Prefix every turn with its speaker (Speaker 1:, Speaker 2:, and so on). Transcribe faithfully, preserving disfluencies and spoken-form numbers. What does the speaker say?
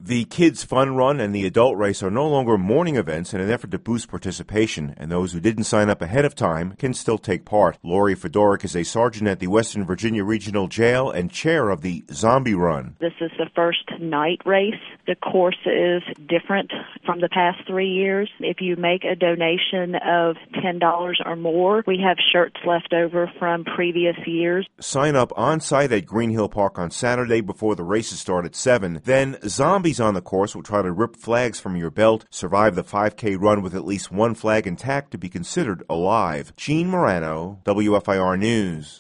Speaker 1: The Kids Fun Run and the Adult Race are no longer morning events in an effort to boost participation, and those who didn't sign up ahead of time can still take part. Lori Fedoruk is a sergeant at the Western Virginia Regional Jail and chair of the Zombie Run.
Speaker 2: This is the first night race. The course is different from the past three years. If you make a donation of ten dollars or more, we have shirts left over from previous years.
Speaker 1: Sign up on site at Green Hill Park on Saturday before the races start at seven. Then zombies on the course will try to rip flags from your belt, survive the five K run with at least one flag intact to be considered alive. Gene Morano, W F I R News.